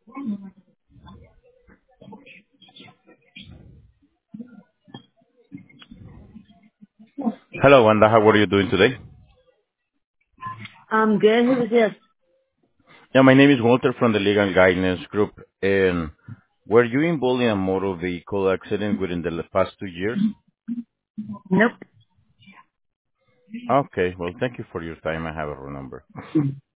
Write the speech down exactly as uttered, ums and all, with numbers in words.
Hello, Wanda. How are you doing today? I'm good. Who is this? Yeah, my name is Walter from the Legal Guidance Group. And were you involved in a motor vehicle accident within the past two years? Nope. Okay. Well, thank you for your time. I have a number.